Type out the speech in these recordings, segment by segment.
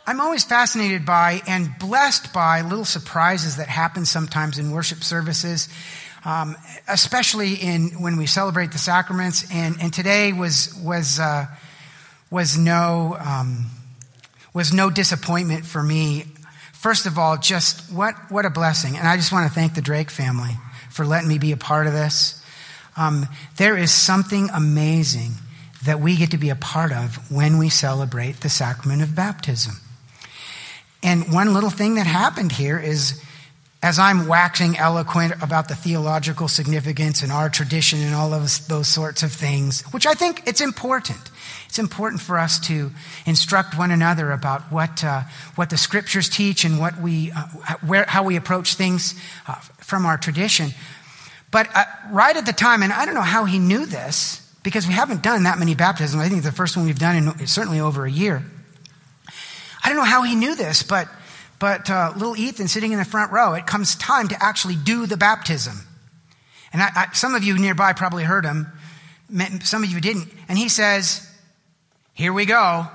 I'm always fascinated by and blessed by little surprises that happen sometimes in worship services, especially when we celebrate the sacraments. And today was no disappointment for me. First of all, just what a blessing. And I just want to thank the Drake family for letting me be a part of this. There is something amazing that we get to be a part of when we celebrate the sacrament of baptism. And one little thing that happened here is, as I'm waxing eloquent about the theological significance and our tradition and all of those sorts of things, which I think it's important. It's important for us to instruct one another about what the scriptures teach and how we approach things from our tradition. But right at the time, and I don't know how he knew this, because we haven't done that many baptisms. I think the first one we've done in certainly over a year. I don't know how he knew this, but little Ethan sitting in the front row, it comes time to actually do the baptism. And some of you nearby probably heard him. Some of you didn't. And he says, "Here we go."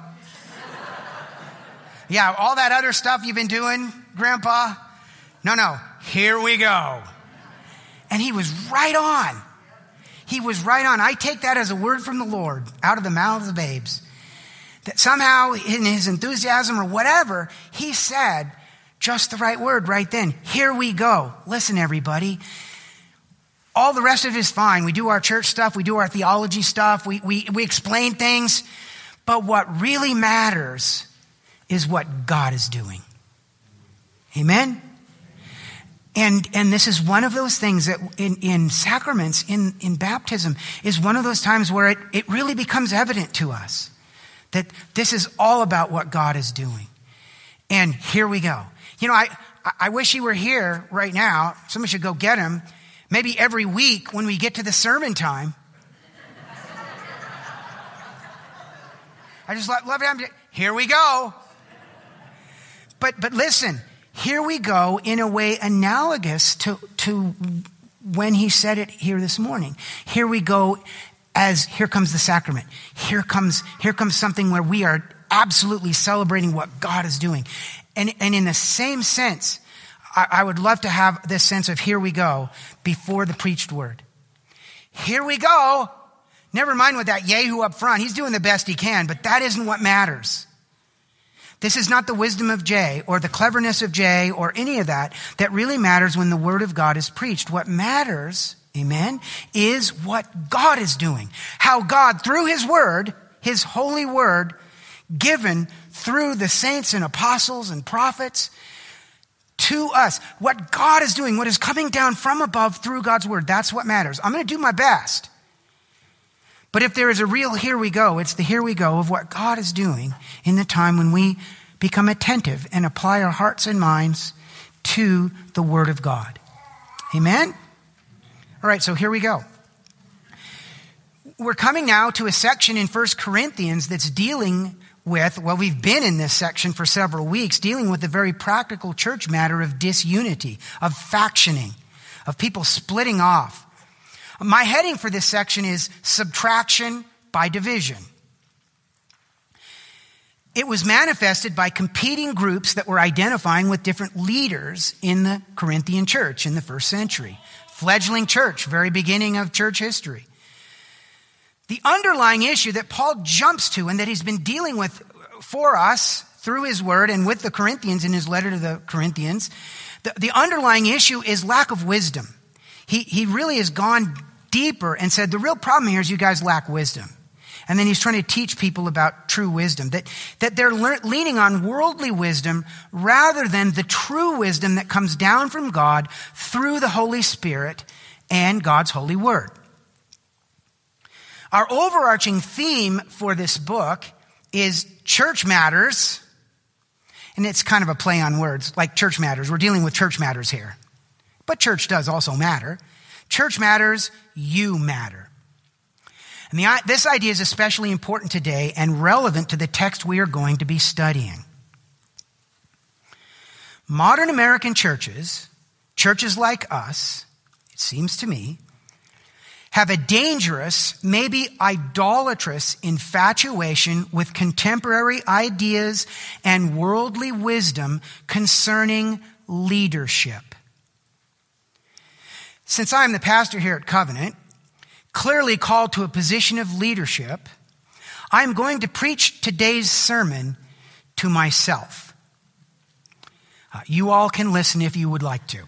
Yeah, all that other stuff you've been doing, Grandpa? No, here we go. And he was right on. He was right on. I take that as a word from the Lord out of the mouths of babes. That somehow in his enthusiasm or whatever, he said just the right word right then. Here we go. Listen, everybody. All the rest of it is fine. We do our church stuff. We do our theology stuff. We explain things. But what really matters is what God is doing. Amen? And this is one of those things that in sacraments, in baptism, is one of those times where it really becomes evident to us that this is all about what God is doing. And here we go. You know, I wish he were here right now. Someone should go get him. Maybe every week when we get to the sermon time. I just love it. Here we go. But listen, here we go in a way analogous to when he said it here this morning. Here we go as here comes the sacrament. Here comes something where we are absolutely celebrating what God is doing. And in the same sense, I would love to have this sense of here we go before the preached word. Here we go. Never mind with that Yehu up front. He's doing the best he can, but that isn't what matters. This is not the wisdom of Jay or the cleverness of Jay or any of that really matters when the word of God is preached. What matters, amen, is what God is doing. How God, through his word, his holy word, given through the saints and apostles and prophets to us, what God is doing, what is coming down from above through God's word, that's what matters. I'm going to do my best. But if there is a real here we go, it's the here we go of what God is doing in the time when we become attentive and apply our hearts and minds to the word of God. Amen? All right, so here we go. We're coming now to a section in 1 Corinthians that's dealing with, well, we've been in this section for several weeks, dealing with the very practical church matter of disunity, of factioning, of people splitting off. My heading for this section is subtraction by division. It was manifested by competing groups that were identifying with different leaders in the Corinthian church in the first century. Fledgling church, very beginning of church history. The underlying issue that Paul jumps to and that he's been dealing with for us through his word and with the Corinthians in his letter to the Corinthians, the underlying issue is lack of wisdom. He really has gone deeper and said, the real problem here is you guys lack wisdom. And then he's trying to teach people about true wisdom, that they're leaning on worldly wisdom rather than the true wisdom that comes down from God through the Holy Spirit and God's holy word. Our overarching theme for this book is church matters. And it's kind of a play on words, like church matters. We're dealing with church matters here. But church does also matter. Church matters, you matter. And this idea is especially important today and relevant to the text we are going to be studying. Modern American churches like us, it seems to me, have a dangerous, maybe idolatrous infatuation with contemporary ideas and worldly wisdom concerning leadership. Since I'm the pastor here at Covenant, clearly called to a position of leadership, I'm going to preach today's sermon to myself. You all can listen if you would like to.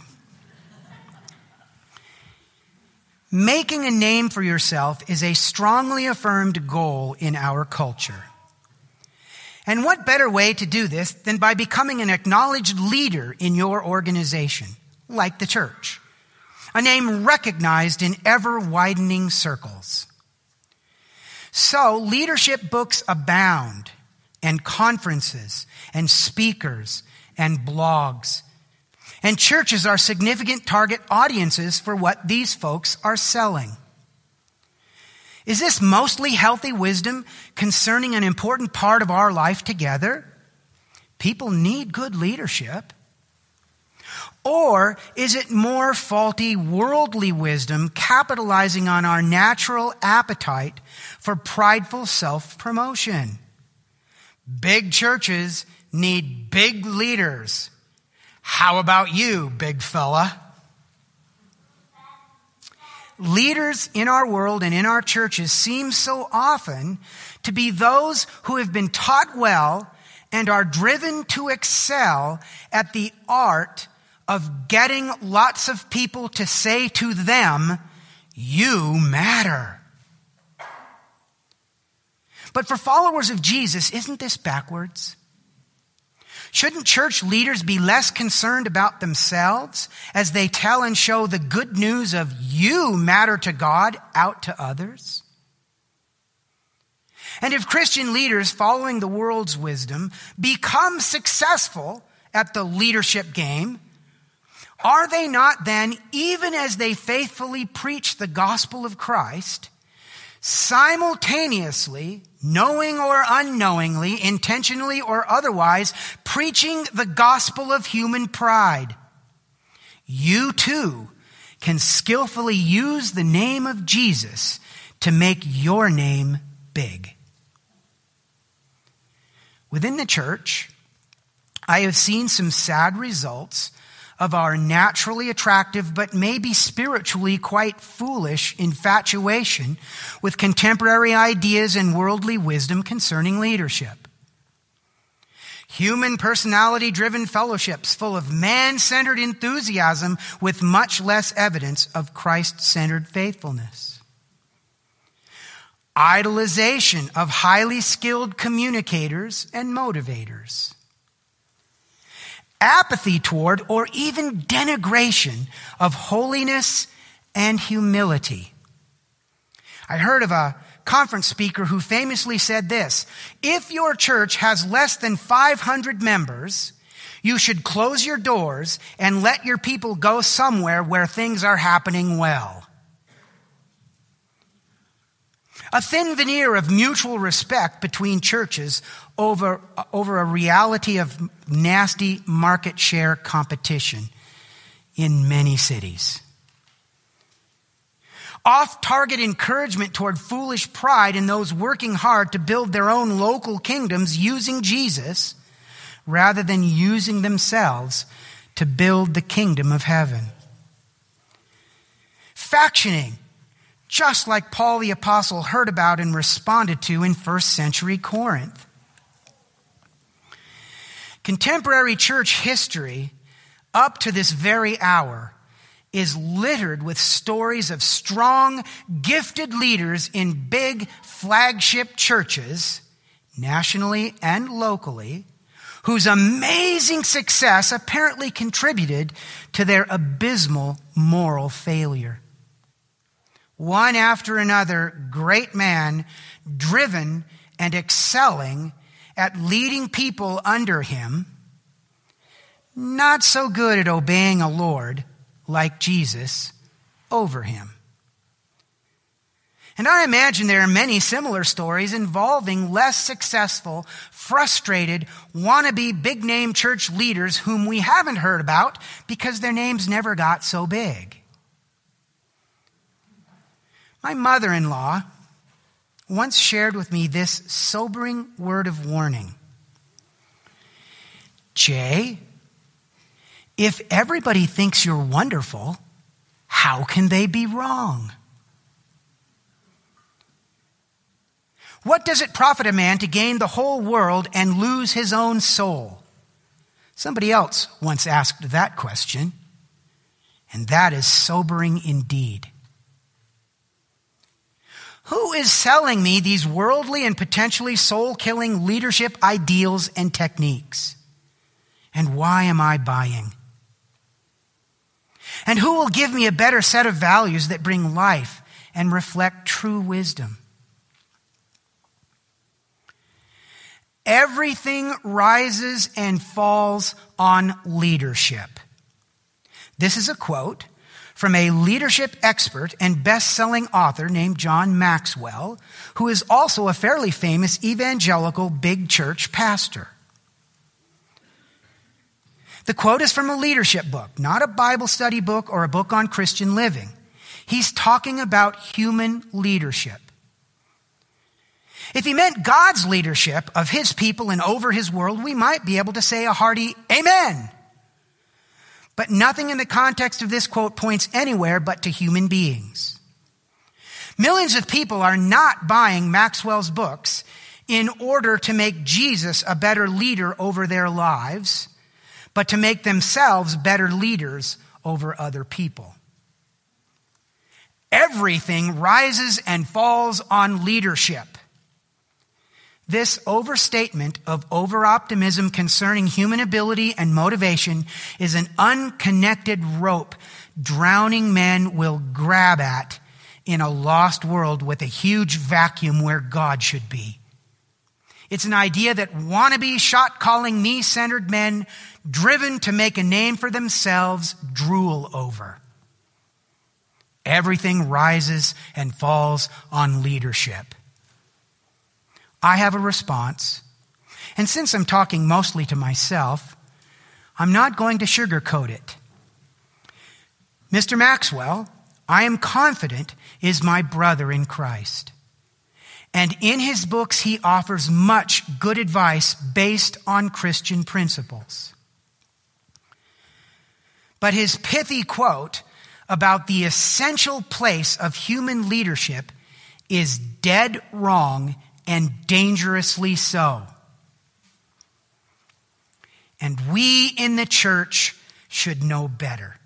Making a name for yourself is a strongly affirmed goal in our culture. And what better way to do this than by becoming an acknowledged leader in your organization, like the church, a name recognized in ever-widening circles. So, leadership books abound, and conferences, and speakers, and blogs. And churches are significant target audiences for what these folks are selling. Is this mostly healthy wisdom concerning an important part of our life together? People need good leadership. Or is it more faulty worldly wisdom capitalizing on our natural appetite for prideful self-promotion? Big churches need big leaders. How about you, big fella? Leaders in our world and in our churches seem so often to be those who have been taught well and are driven to excel at the art of getting lots of people to say to them, "You matter." But for followers of Jesus, isn't this backwards? Shouldn't church leaders be less concerned about themselves as they tell and show the good news of you matter to God out to others? And if Christian leaders following the world's wisdom become successful at the leadership game, are they not then, even as they faithfully preach the gospel of Christ, simultaneously, knowing or unknowingly, intentionally or otherwise, preaching the gospel of human pride? You too can skillfully use the name of Jesus to make your name big. Within the church, I have seen some sad results of our naturally attractive but maybe spiritually quite foolish infatuation with contemporary ideas and worldly wisdom concerning leadership. Human personality-driven fellowships full of man-centered enthusiasm with much less evidence of Christ-centered faithfulness. Idolization of highly skilled communicators and motivators. Apathy toward or even denigration of holiness and humility. I heard of a conference speaker who famously said this: if your church has less than 500 members, you should close your doors and let your people go somewhere where things are happening well. A thin veneer of mutual respect between churches over a reality of nasty market share competition in many cities. Off-target encouragement toward foolish pride in those working hard to build their own local kingdoms using Jesus rather than using themselves to build the kingdom of heaven. Factioning, just like Paul the Apostle heard about and responded to in first century Corinth. Contemporary church history, up to this very hour, is littered with stories of strong, gifted leaders in big flagship churches, nationally and locally, whose amazing success apparently contributed to their abysmal moral failure. One after another, great man, driven and excelling at leading people under him, not so good at obeying a Lord like Jesus over him. And I imagine there are many similar stories involving less successful, frustrated, wannabe big-name church leaders whom we haven't heard about because their names never got so big. My mother-in-law once shared with me this sobering word of warning. Jay, if everybody thinks you're wonderful, how can they be wrong? What does it profit a man to gain the whole world and lose his own soul? Somebody else once asked that question, and that is sobering indeed. Who is selling me these worldly and potentially soul-killing leadership ideals and techniques? And why am I buying? And who will give me a better set of values that bring life and reflect true wisdom? Everything rises and falls on leadership. This is a quote from a leadership expert and best-selling author named John Maxwell, who is also a fairly famous evangelical big church pastor. The quote is from a leadership book, not a Bible study book or a book on Christian living. He's talking about human leadership. If he meant God's leadership of his people and over his world, we might be able to say a hearty amen. But nothing in the context of this quote points anywhere but to human beings. Millions of people are not buying Maxwell's books in order to make Jesus a better leader over their lives, but to make themselves better leaders over other people. Everything rises and falls on leadership. This overstatement of over-optimism concerning human ability and motivation is an unconnected rope drowning men will grab at in a lost world with a huge vacuum where God should be. It's an idea that wannabe shot-calling me-centered men driven to make a name for themselves drool over. Everything rises and falls on leadership. I have a response, and since I'm talking mostly to myself, I'm not going to sugarcoat it. Mr. Maxwell, I am confident, is my brother in Christ. And in his books, he offers much good advice based on Christian principles. But his pithy quote about the essential place of human leadership is dead wrong and dangerously so. And we in the church should know better.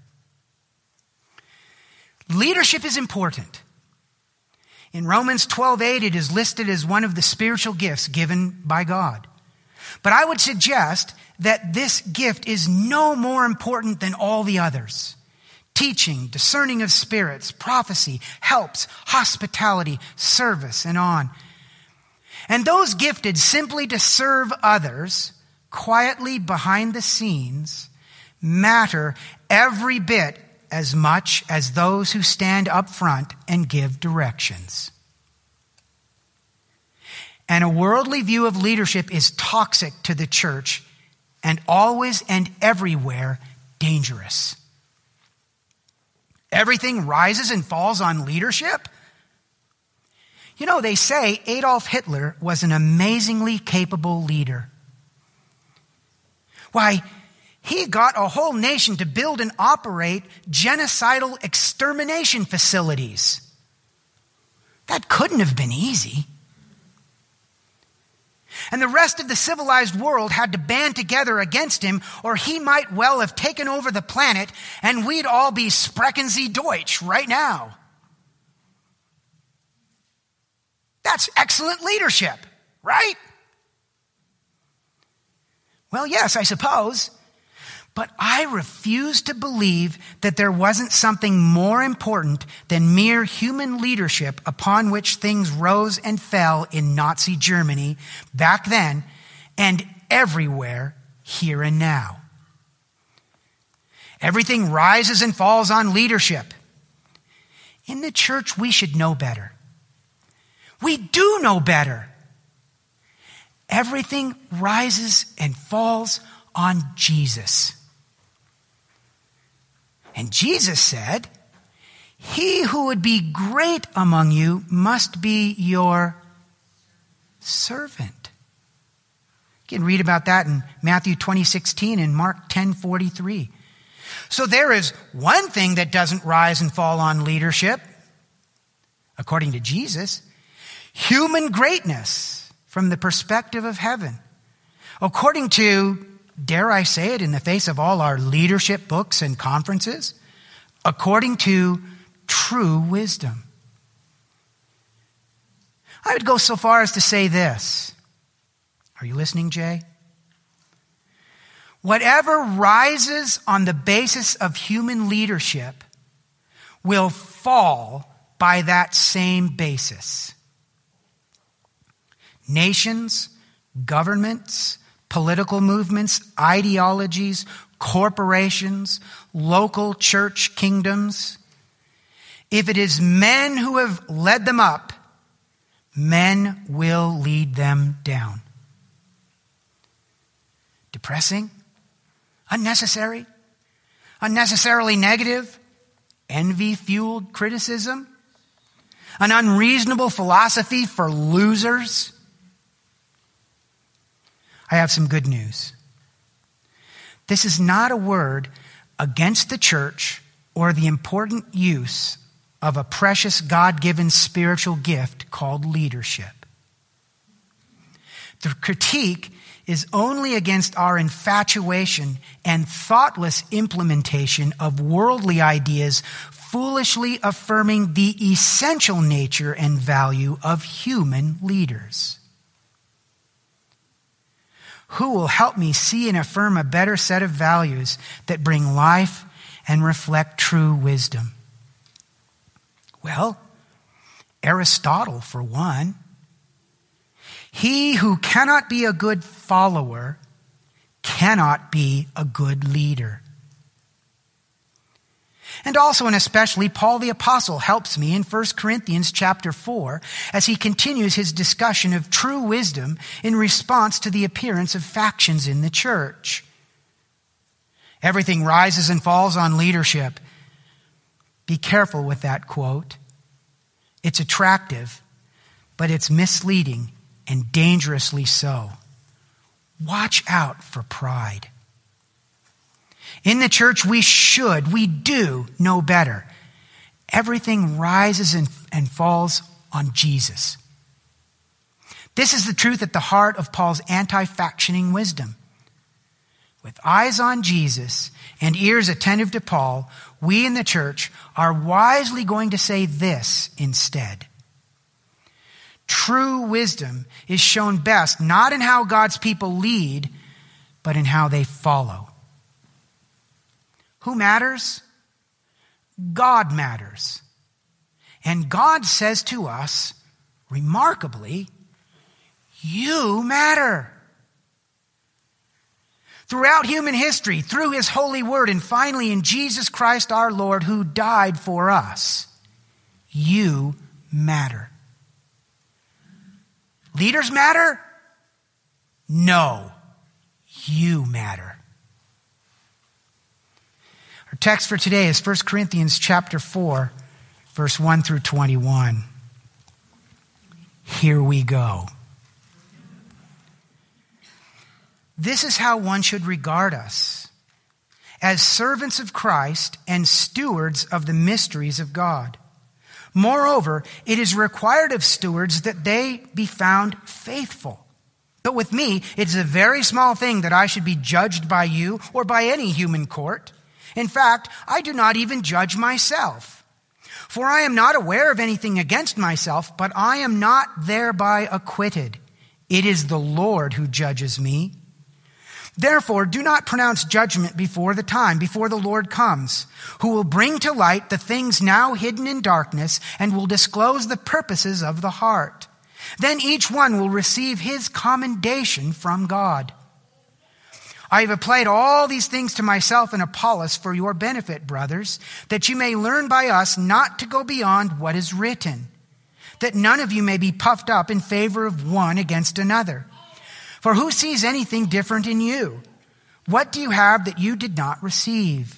Leadership is important. In Romans 12:8, it is listed as one of the spiritual gifts given by God. But I would suggest that this gift is no more important than all the others. Teaching, discerning of spirits, prophecy, helps, hospitality, service, and on. And those gifted simply to serve others, quietly behind the scenes, matter every bit as much as those who stand up front and give directions. And a worldly view of leadership is toxic to the church and always and everywhere dangerous. Everything rises and falls on leadership? You know, they say Adolf Hitler was an amazingly capable leader. Why, he got a whole nation to build and operate genocidal extermination facilities. That couldn't have been easy. And the rest of the civilized world had to band together against him, or he might well have taken over the planet and we'd all be Sprechen Sie Deutsch right now. That's excellent leadership, right? Well, yes, I suppose. But I refuse to believe that there wasn't something more important than mere human leadership upon which things rose and fell in Nazi Germany back then and everywhere here and now. Everything rises and falls on leadership. In the church, we should know better. We do know better. Everything rises and falls on Jesus. And Jesus said, he who would be great among you must be your servant. You can read about that in Matthew 20:16 and Mark 10:43. So there is one thing that doesn't rise and fall on leadership, according to Jesus: human greatness from the perspective of heaven. According to, dare I say it in the face of all our leadership books and conferences, according to true wisdom. I would go so far as to say this. Are you listening, Jay? Whatever rises on the basis of human leadership will fall by that same basis. Nations, governments, political movements, ideologies, corporations, local church kingdoms. If it is men who have led them up, men will lead them down. Depressing? Unnecessary? Unnecessarily negative? Envy-fueled criticism? An unreasonable philosophy for losers? I have some good news. This is not a word against the church or the important use of a precious God-given spiritual gift called leadership. The critique is only against our infatuation and thoughtless implementation of worldly ideas, foolishly affirming the essential nature and value of human leaders. Who will help me see and affirm a better set of values that bring life and reflect true wisdom? Well, Aristotle, for one. He who cannot be a good follower cannot be a good leader. And also and especially Paul the Apostle helps me in 1 Corinthians chapter 4 as he continues his discussion of true wisdom in response to the appearance of factions in the church. Everything rises and falls on leadership. Be careful with that quote. It's attractive, but it's misleading and dangerously so. Watch out for pride. In the church, we do know better. Everything rises and falls on Jesus. This is the truth at the heart of Paul's anti-factioning wisdom. With eyes on Jesus and ears attentive to Paul, we in the church are wisely going to say this instead. True wisdom is shown best not in how God's people lead, but in how they follow. Who matters? God matters. And God says to us, remarkably, you matter. Throughout human history, through his holy word, and finally in Jesus Christ our Lord, who died for us, you matter. Leaders matter? No, you matter. Our text for today is 1 Corinthians chapter 4, verse 1 through 21. Here we go. This is how one should regard us, as servants of Christ and stewards of the mysteries of God. Moreover, it is required of stewards that they be found faithful. But with me, it is a very small thing that I should be judged by you or by any human court. In fact, I do not even judge myself. For I am not aware of anything against myself, but I am not thereby acquitted. It is the Lord who judges me. Therefore, do not pronounce judgment before the time, before the Lord comes, who will bring to light the things now hidden in darkness and will disclose the purposes of the heart. Then each one will receive his commendation from God. I have applied all these things to myself and Apollos for your benefit, brothers, that you may learn by us not to go beyond what is written, that none of you may be puffed up in favor of one against another. For who sees anything different in you? What do you have that you did not receive?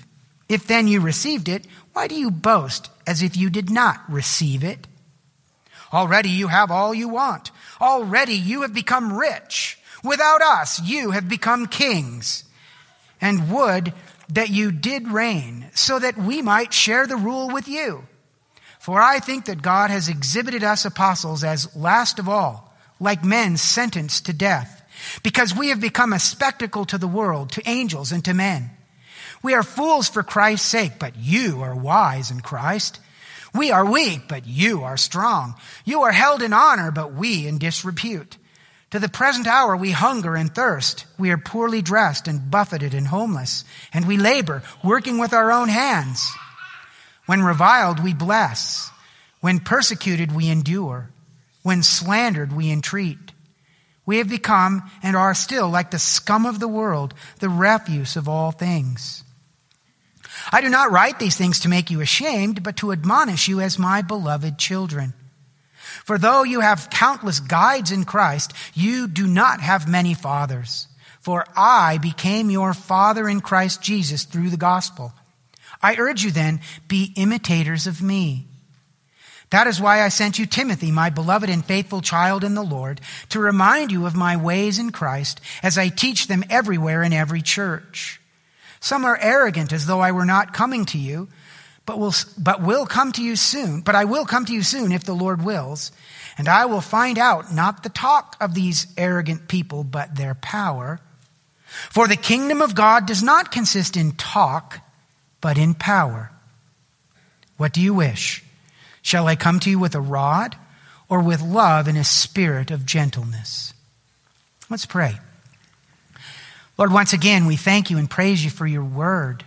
If then you received it, why do you boast as if you did not receive it? Already you have all you want. Already you have become rich. Without us, you have become kings. And would that you did reign, so that we might share the rule with you. For I think that God has exhibited us apostles as last of all, like men sentenced to death, because we have become a spectacle to the world, to angels, and to men. We are fools for Christ's sake, but you are wise in Christ. We are weak, but you are strong. You are held in honor, but we in disrepute. To the present hour we hunger and thirst. We are poorly dressed and buffeted and homeless, and we labor, working with our own hands. When reviled, we bless. When persecuted, we endure. When slandered, we entreat. We have become and are still like the scum of the world, the refuse of all things. I do not write these things to make you ashamed, but to admonish you as my beloved children. For though you have countless guides in Christ, you do not have many fathers. For I became your father in Christ Jesus through the gospel. I urge you then, be imitators of me. That is why I sent you Timothy, my beloved and faithful child in the Lord, to remind you of my ways in Christ as I teach them everywhere in every church. Some are arrogant as though I were not coming to you, but will come to you soon. But I will come to you soon if the Lord wills, and I will find out not the talk of these arrogant people, but their power. For the kingdom of God does not consist in talk, but in power. What do you wish? Shall I come to you with a rod, or with love and a spirit of gentleness? Let's pray. Lord, once again, we thank you and praise you for your word.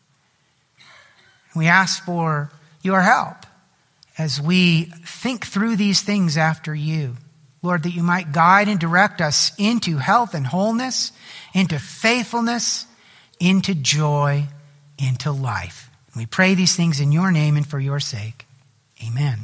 We ask for your help as we think through these things after you. Lord, that you might guide and direct us into health and wholeness, into faithfulness, into joy, into life. We pray these things in your name and for your sake. Amen.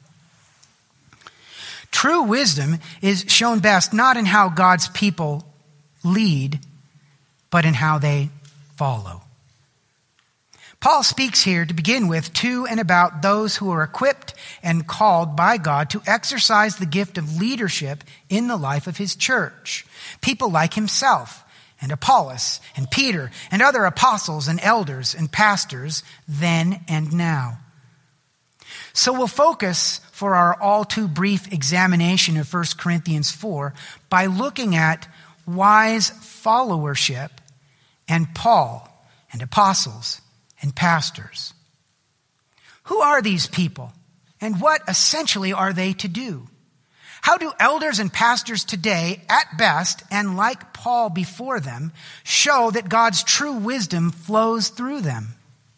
True wisdom is shown best not in how God's people lead, but in how they follow. Paul speaks here to begin with to and about those who are equipped and called by God to exercise the gift of leadership in the life of his church. People like himself and Apollos and Peter and other apostles and elders and pastors then and now. So we'll focus for our all too brief examination of 1 Corinthians 4 by looking at wise followership and Paul and apostles and pastors. Who are these people, and what essentially are they to do? How do elders and pastors today, at best, and like Paul before them, show that God's true wisdom flows through them?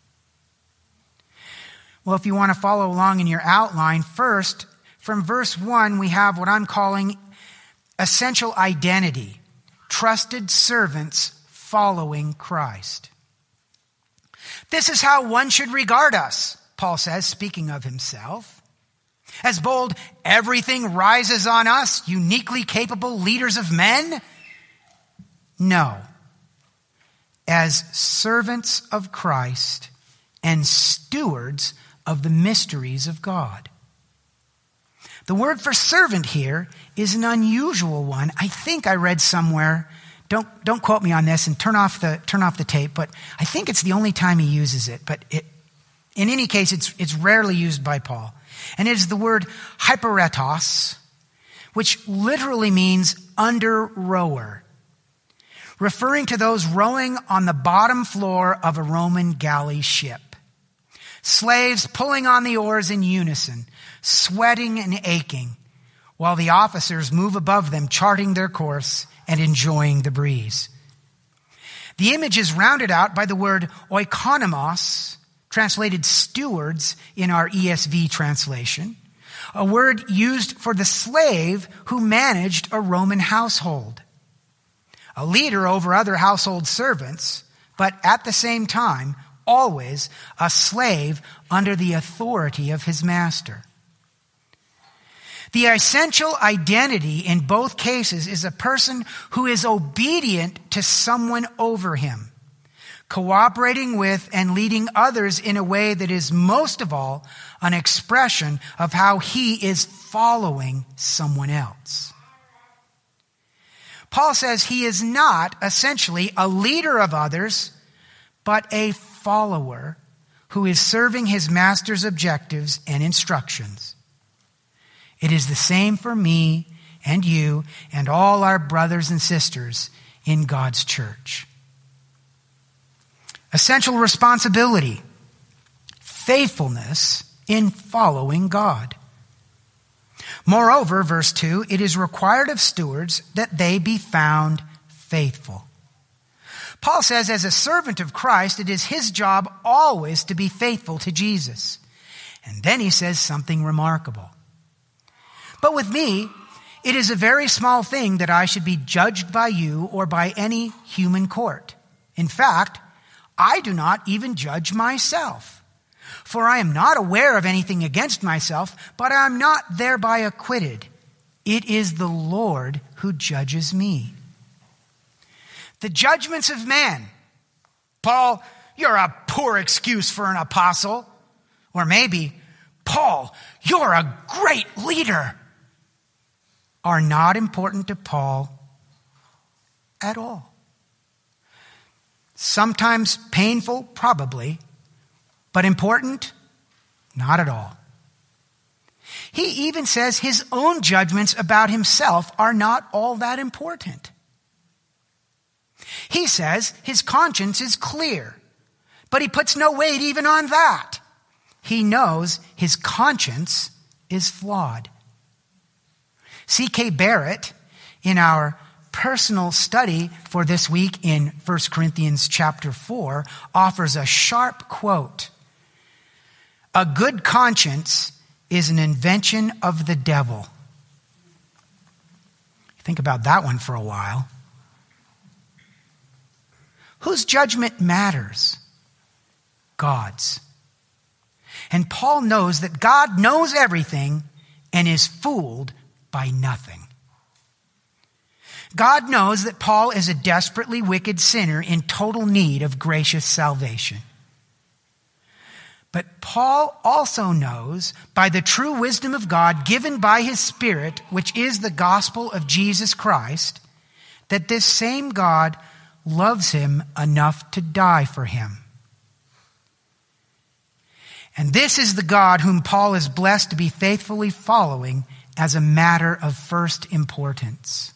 Well, if you want to follow along in your outline, first, from verse 1, we have what I'm calling essential identity, trusted servants following Christ. This is how one should regard us, Paul says, speaking of himself. As bold, everything rises on us, uniquely capable leaders of men? No. As servants of Christ and stewards of the mysteries of God. The word for servant here is an unusual one. I think I read somewhere, don't quote me on this and turn off the tape, but I think it's the only time he uses it. But in any case, it's rarely used by Paul. And it is the word hyperetos, which literally means under rower, referring to those rowing on the bottom floor of a Roman galley ship. Slaves pulling on the oars in unison, sweating and aching, while the officers move above them, charting their course and enjoying the breeze. The image is rounded out by the word oikonomos, translated stewards in our ESV translation, a word used for the slave who managed a Roman household. A leader over other household servants, but at the same time, always a slave under the authority of his master. The essential identity in both cases is a person who is obedient to someone over him, cooperating with and leading others in a way that is most of all an expression of how he is following someone else. Paul says he is not essentially a leader of others, but a follower who is serving his master's objectives and instructions. It is the same for me and you and all our brothers and sisters in God's church. Essential responsibility, faithfulness in following God. Moreover, verse 2, it is required of stewards that they be found faithful. Paul says as a servant of Christ, it is his job always to be faithful to Jesus. And then he says something remarkable. But with me, it is a very small thing that I should be judged by you or by any human court. In fact, I do not even judge myself. For I am not aware of anything against myself, but I am not thereby acquitted. It is the Lord who judges me. The judgments of man. Paul, you're a poor excuse for an apostle. Or maybe, Paul, you're a great leader. Are not important to Paul at all. Sometimes painful, probably, but important, not at all. He even says his own judgments about himself are not all that important. He says his conscience is clear, but he puts no weight even on that. He knows his conscience is flawed. C.K. Barrett, in our personal study for this week in 1 Corinthians chapter 4, offers a sharp quote. A good conscience is an invention of the devil. Think about that one for a while. Whose judgment matters? God's. And Paul knows that God knows everything and is fooled by nothing. God knows that Paul is a desperately wicked sinner in total need of gracious salvation. But Paul also knows, by the true wisdom of God given by his Spirit, which is the gospel of Jesus Christ, that this same God loves him enough to die for him. And this is the God whom Paul is blessed to be faithfully following as a matter of first importance.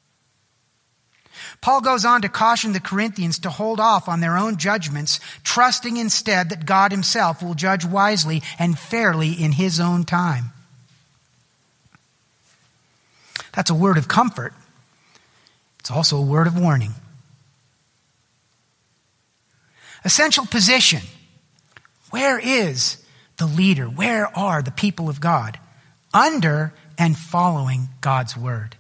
Paul goes on to caution the Corinthians to hold off on their own judgments, trusting instead that God himself will judge wisely and fairly in his own time. That's a word of comfort. It's also a word of warning. Essential position. Where is the leader? Where are the people of God? Under and following God's word.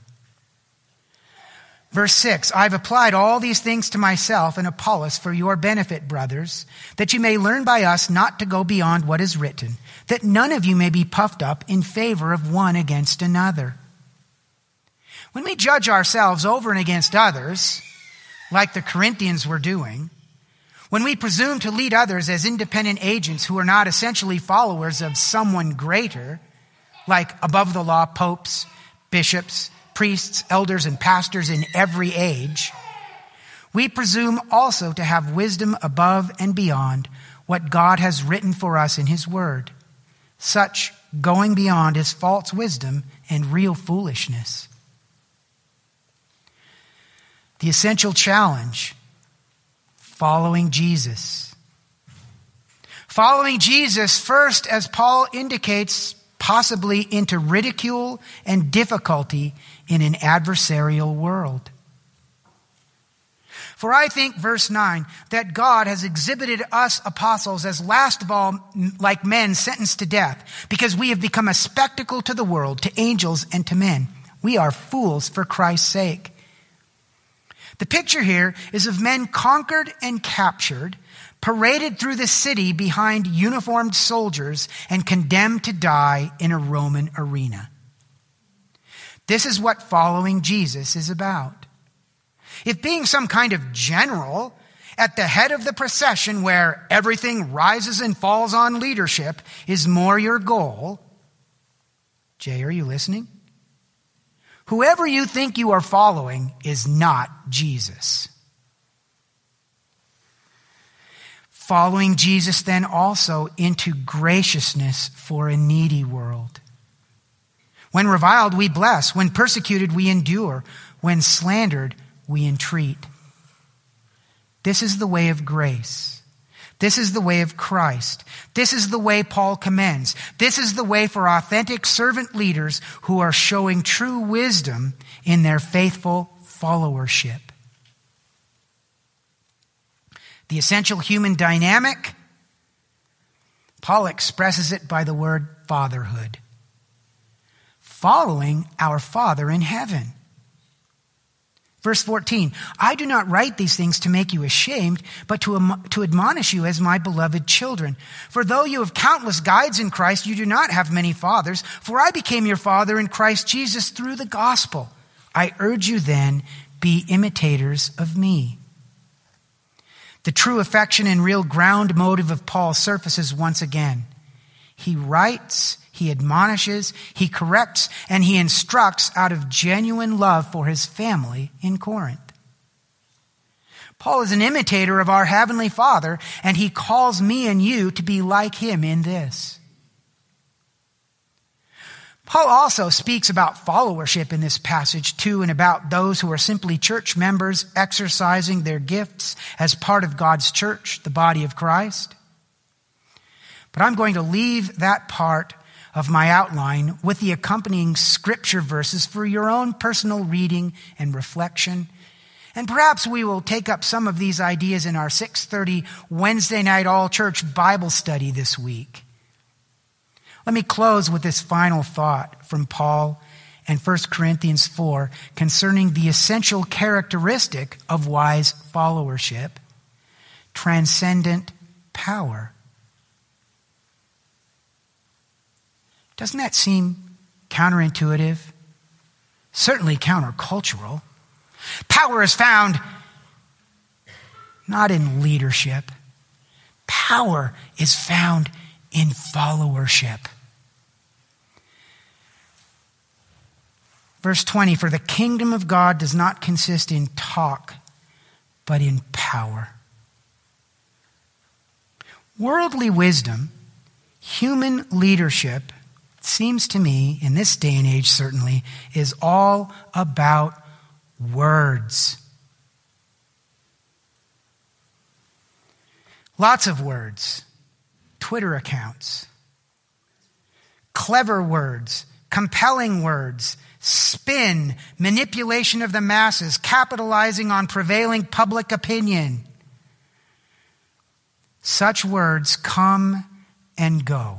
Verse 6, I've applied all these things to myself and Apollos for your benefit, brothers, that you may learn by us not to go beyond what is written, that none of you may be puffed up in favor of one against another. When we judge ourselves over and against others, like the Corinthians were doing, when we presume to lead others as independent agents who are not essentially followers of someone greater, like above the law popes, bishops, priests, elders, and pastors in every age, we presume also to have wisdom above and beyond what God has written for us in his word. Such going beyond is false wisdom and real foolishness. The essential challenge, following Jesus. Following Jesus first, as Paul indicates, possibly into ridicule and difficulty in an adversarial world. For I think, verse 9, that God has exhibited us apostles as last of all like men sentenced to death, because we have become a spectacle to the world, to angels and to men. We are fools for Christ's sake. The picture here is of men conquered and captured, paraded through the city behind uniformed soldiers, and condemned to die in a Roman arena. This is what following Jesus is about. If being some kind of general at the head of the procession where everything rises and falls on leadership is more your goal, Jay, are you listening? Whoever you think you are following is not Jesus. Following Jesus then also into graciousness for a needy world. When reviled, we bless. When persecuted, we endure. When slandered, we entreat. This is the way of grace. This is the way of Christ. This is the way Paul commends. This is the way for authentic servant leaders who are showing true wisdom in their faithful followership. The essential human dynamic, Paul expresses it by the word fatherhood. Following our Father in heaven. Verse 14, I do not write these things to make you ashamed, but to admonish you as my beloved children. For though you have countless guides in Christ, you do not have many fathers. For I became your father in Christ Jesus through the gospel. I urge you then, be imitators of me. The true affection and real ground motive of Paul surfaces once again. He writes, he admonishes, he corrects, and he instructs out of genuine love for his family in Corinth. Paul is an imitator of our Heavenly Father, and he calls me and you to be like him in this. Paul also speaks about followership in this passage too, and about those who are simply church members exercising their gifts as part of God's church, the body of Christ. But I'm going to leave that part of my outline with the accompanying scripture verses for your own personal reading and reflection. And perhaps we will take up some of these ideas in our 6:30 Wednesday night all-church Bible study this week. Let me close with this final thought from Paul and 1 Corinthians 4 concerning the essential characteristic of wise followership, transcendent power. Doesn't that seem counterintuitive? Certainly countercultural. Power is found not in leadership. Power is found in followership. Verse 20, for the kingdom of God does not consist in talk, but in power. Worldly wisdom, human leadership, seems to me, in this day and age certainly, is all about words. Lots of words. Twitter accounts. Clever words. Compelling words. Spin. Manipulation of the masses. Capitalizing on prevailing public opinion. Such words come and go.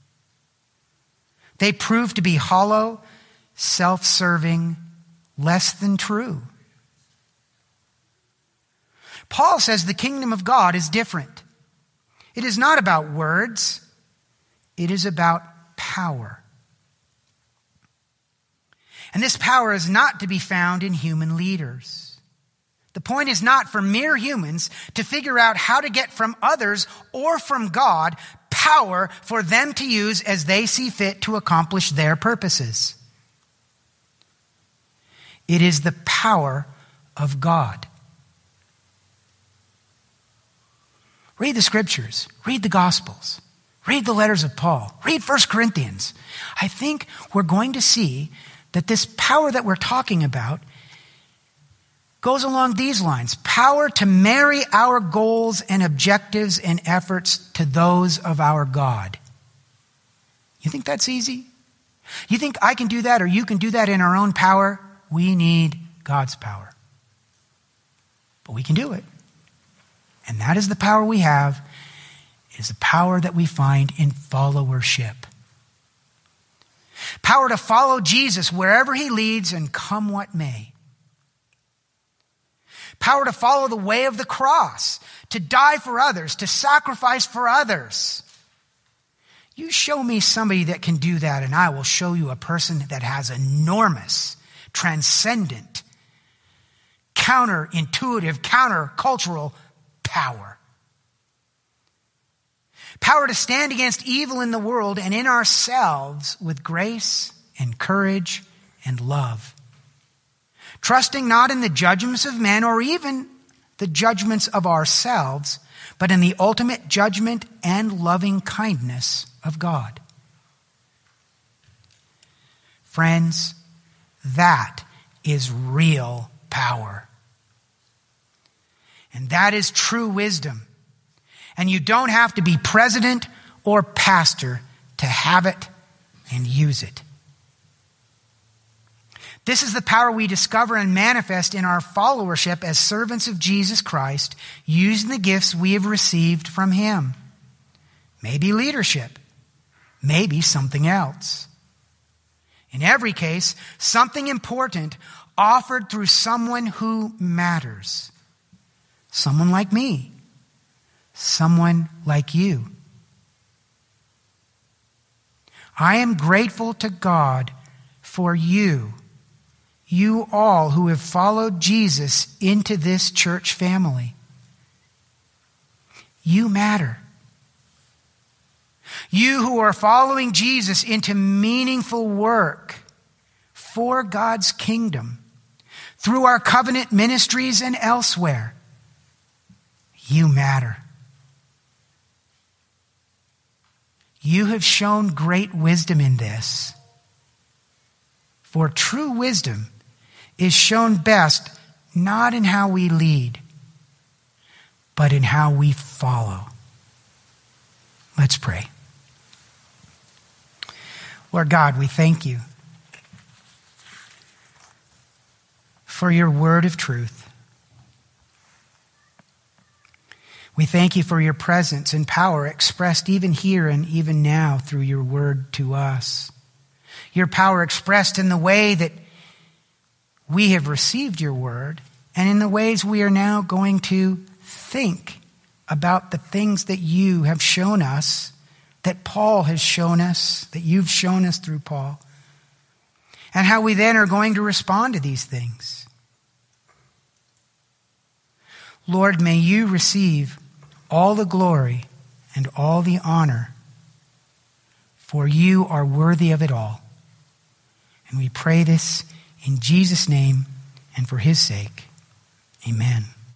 They prove to be hollow, self-serving, less than true. Paul says the kingdom of God is different. It is not about words. It is about power. And this power is not to be found in human leaders. The point is not for mere humans to figure out how to get from others or from God power for them to use as they see fit to accomplish their purposes. It is the power of God. Read the scriptures. Read the Gospels. Read the letters of Paul. Read 1 Corinthians. I think we're going to see that this power that we're talking about goes along these lines. Power to marry our goals and objectives and efforts to those of our God. You think that's easy? You think I can do that or you can do that in our own power? We need God's power. But we can do it. And that is the power we have. It is the power that we find in followership. Power to follow Jesus wherever he leads and come what may. Power to follow the way of the cross, to die for others, to sacrifice for others. You show me somebody that can do that, and I will show you a person that has enormous, transcendent, counterintuitive, countercultural power. Power to stand against evil in the world and in ourselves with grace and courage and love. Trusting not in the judgments of men or even the judgments of ourselves, but in the ultimate judgment and loving kindness of God. Friends, that is real power. And that is true wisdom. And you don't have to be president or pastor to have it and use it. This is the power we discover and manifest in our followership as servants of Jesus Christ, using the gifts we have received from him. Maybe leadership, maybe something else. In every case, something important offered through someone who matters. Someone like me, someone like you. I am grateful to God for you all who have followed Jesus into this church family. You matter. You who are following Jesus into meaningful work for God's kingdom through our covenant ministries and elsewhere. You matter. You have shown great wisdom in this. For true wisdom is shown best not in how we lead, but in how we follow. Let's pray. Lord God, we thank you for your word of truth. We thank you for your presence and power expressed even here and even now through your word to us. Your power expressed in the way that we have received your word and in the ways we are now going to think about the things that you have shown us, that Paul has shown us, that you've shown us through Paul, and how we then are going to respond to these things. Lord, may you receive all the glory and all the honor, for you are worthy of it all. And we pray this in Jesus' name and for his sake. Amen.